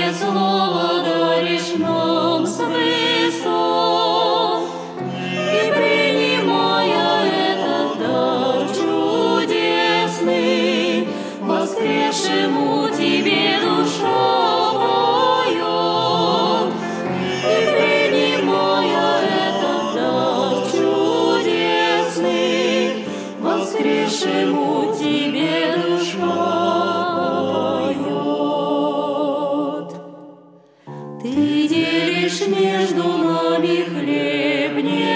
Святое Слово даришь нам с высот, и, принимая этот дар чудесный, воскресшему Тебе душа поет. И, принимая этот дар чудесный, воскресшему Тебе душа поет. Ты делишь между нами хлеб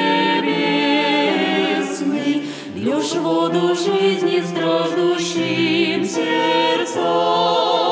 небесный, льешь воду жизни страждущим сердцам.